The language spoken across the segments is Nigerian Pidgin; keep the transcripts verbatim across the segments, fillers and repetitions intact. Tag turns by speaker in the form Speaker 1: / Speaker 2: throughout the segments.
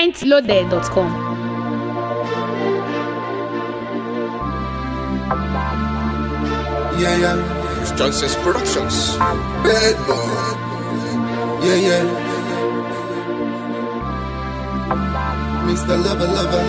Speaker 1: point loaded dot com.
Speaker 2: Yeah, yeah. It's Johnson's Productions. Bad boy. Yeah, yeah. Mister Lover, Lover.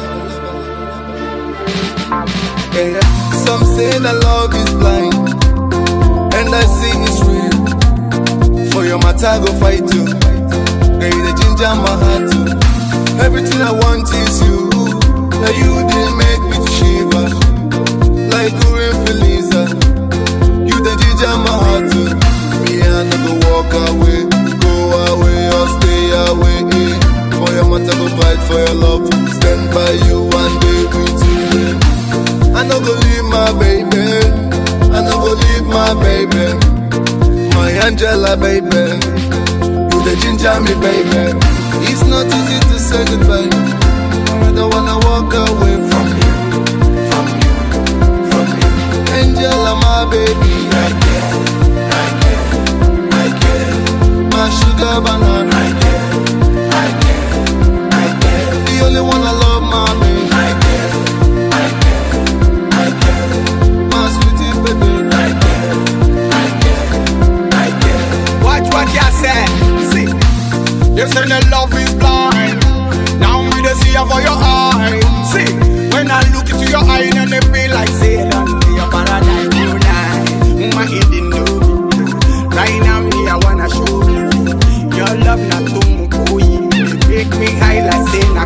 Speaker 2: Yeah, yeah. Some say that love is blind, and I see it's real. For your matter, I go fight you. Girl, you the ginger my heart too. Everything I want is you. Now you didn't make me to shiver like Urim Feliza. You the ginger my heart too. Me I never walk away, go away or stay away. Eh. For your matter, go fight for your love. Stand by you one day with you. I no go leave my baby. I no go leave my baby. My Angela baby. You the ginger me baby. It's not easy to say goodbye. I don't wanna walk away from you, from you, from you. Angela my baby. I care, I care, I care. My sugar banana. I care, I care, I care. The only one I love, mommy. I care, I care, I care. My sweetie baby. I care, I care, I care.
Speaker 3: Watch what you say. See, you say the love is blind. Now me the see you for your eye. See, when I look into your eye, then they feel like Satan. Your paradise tonight. My hidden know. Right now me I wanna show you. Your love not too much. Make me high like Satan.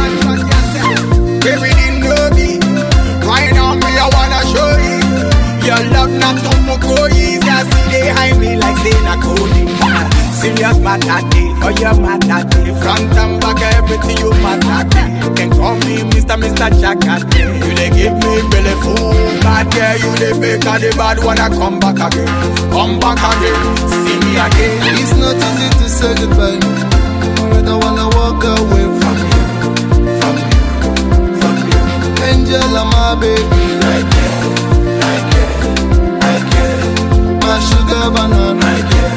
Speaker 3: Baby didn't know me. Right now me I wanna show you. Your love not too much. I see they hide me like Satan. Serious matter day, for your matter day. Front and back, everything you matter day. You can call me Mister Mister Chakate. You they give me belly full, bad girl. You they fake and the bad one I come back again. Come back again, see me again.
Speaker 2: It's not easy to say goodbye. I don't wanna walk away from you, from you, from you. Angela, my baby. I care, I care, I care. My sugar banana. I care.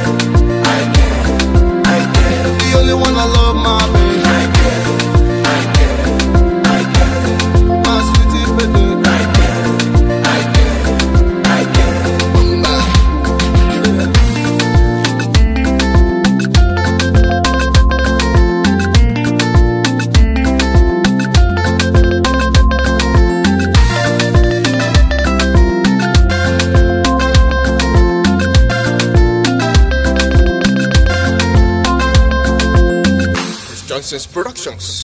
Speaker 2: The only one I love, mommy. I care, I care, I care. My sweetie baby. I care, I care, I care. Johnson's Productions.